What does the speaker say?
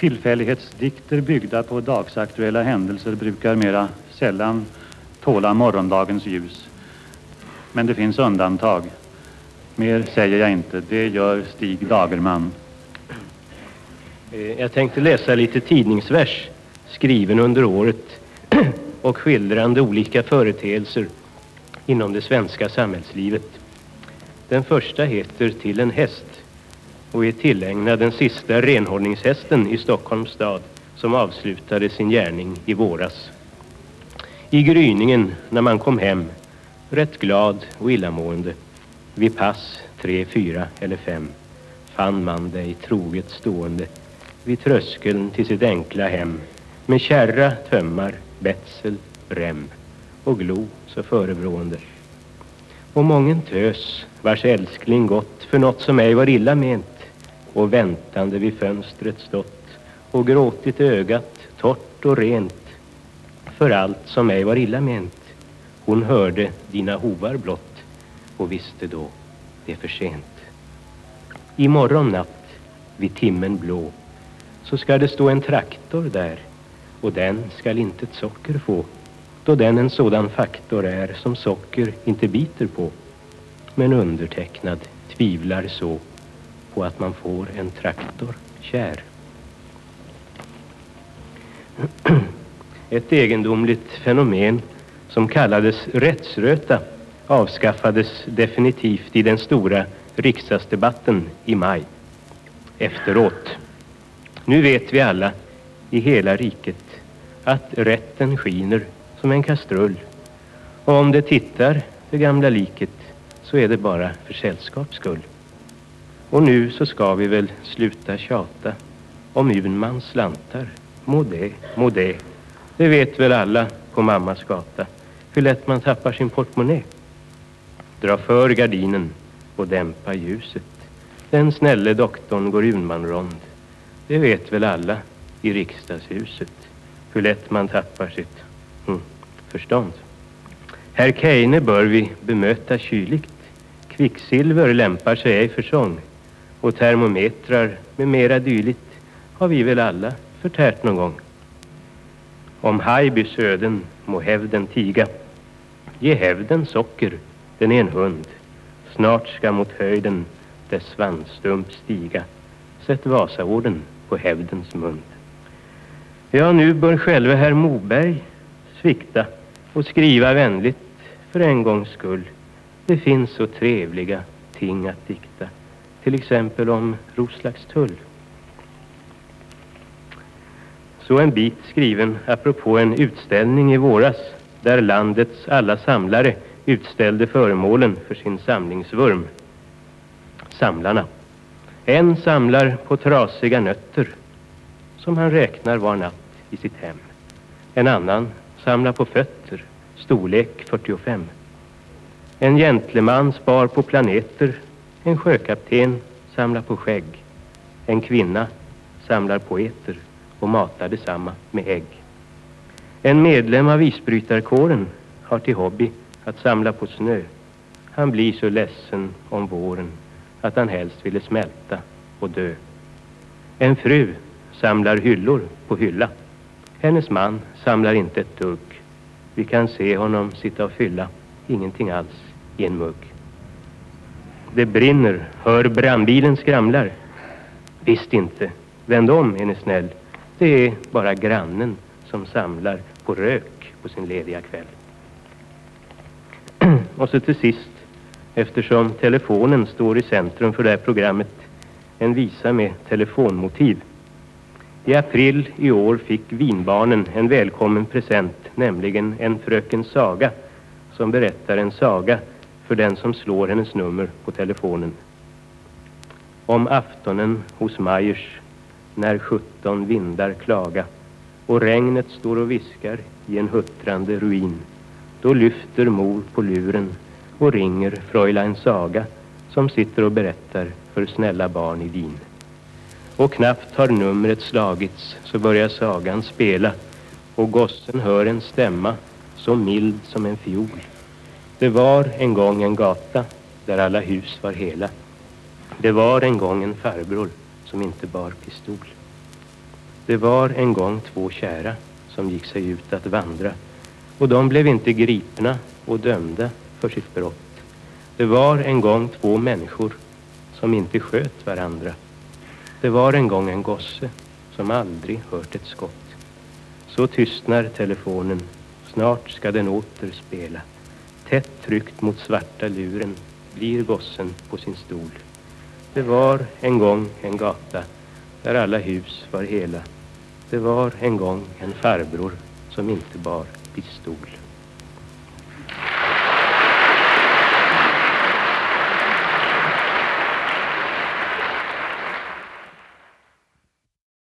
Tillfällighetsdikter byggda på dagsaktuella händelser brukar mera sällan tåla morgondagens ljus. Men det finns undantag. Mer säger jag inte, det gör Stig Dagerman. Jag tänkte läsa lite tidningsvers skriven under året och skildrande olika företeelser inom det svenska samhällslivet. Den första heter Till en häst och är tillägnad den sista renhållningshästen i Stockholms stad som avslutade sin gärning i våras. I gryningen när man kom hem, rätt glad och illamående, vid pass 3, 4 eller 5, fann man dig troget stående vid tröskeln till sitt enkla hem med kärra, tömmar, betsel, rem och glo så förebrående. Och mången tös vars älskling gått för något som ej var illa ment och väntande vid fönstret stått och gråtit ögat torrt och rent för allt som ej var illa ment. Hon hörde dina hovar blott och visste då det är för sent. I morgon natt vid timmen blå så ska det stå en traktor där och den skall inte ett socker få, då den en sådan faktor är som socker inte biter på. Men undertecknad tvivlar så på att man får en traktor kär. Ett egendomligt fenomen som kallades rättsröta avskaffades definitivt i den stora riksdagsdebatten i maj. Efteråt. Nu vet vi alla i hela riket att rätten skiner som en kastrull. Och om det tittar det gamla liket så är det bara för sällskaps skull. Och nu så ska vi väl sluta tjata om Unmans slantar. Må det. Det vet väl alla på mammas gata hur lätt man tappar sin portmonnä. Dra för gardinen och dämpa ljuset. Den snälle doktorn går Unman rond. Det vet väl alla i riksdagshuset hur lätt man tappar sitt förstånd. Herr Keine bör vi bemöta kyligt. Kvicksilver lämpar sig ej för sång. Och termometrar med mera dyligt har vi väl alla förtärt någon gång. Om Haibys öden må hävden tiga. Ge hävden socker, den är en hund. Snart ska mot höjden dess svansstump stiga. Sätt Vasaorden på hävdens mund. Ja, nu bör själva herr Moberg svikta och skriva vänligt för en gångs skull. Det finns så trevliga ting att dikta. Till exempel om Roslagstull. Så en bit skriven apropå en utställning i våras där landets alla samlare utställde föremålen för sin samlingsvurm. Samlarna. En samlar på trasiga nötter som han räknar var natt i sitt hem. En annan samlar på fötter, storlek 45. En gentleman spar på planeter. En sjökapten samlar på skägg. En kvinna samlar poeter och matar detsamma med ägg. En medlem av isbrytarkåren har till hobby att samla på snö. Han blir så ledsen om våren att han helst ville smälta och dö. En fru samlar hyllor på hylla. Hennes man samlar inte ett dugg. Vi kan se honom sitta och fylla ingenting alls i en mugg. Det brinner, hör brandbilen skramlar. Visst inte, vänd om är ni snäll. Det är bara grannen som samlar på rök på sin lediga kväll. Och så till sist, eftersom telefonen står i centrum för det här programmet, en visa med telefonmotiv. I april i år fick vinbarnen en välkommen present, nämligen en fröken Saga som berättar en saga för den som slår hennes nummer på telefonen. Om aftonen hos Majers när 17 vindar klaga och regnet står och viskar i en huttrande ruin, då lyfter mor på luren och ringer Fräulein Saga som sitter och berättar för snälla barn i Wien. Och knappt har numret slagits så börjar sagan spela och gossen hör en stämma så mild som en fiol. Det var en gång en gata där alla hus var hela. Det var en gång en farbror som inte bar pistol. Det var en gång två kära som gick sig ut att vandra, och de blev inte gripna och dömda för sitt brott. Det var en gång två människor som inte sköt varandra. Det var en gång en gosse som aldrig hört ett skott. Så tystnar telefonen, snart ska den åter spela. Tätt tryckt mot svarta luren blir gossen på sin stol. Det var en gång en gata där alla hus var hela. Det var en gång en farbror som inte bar pistol.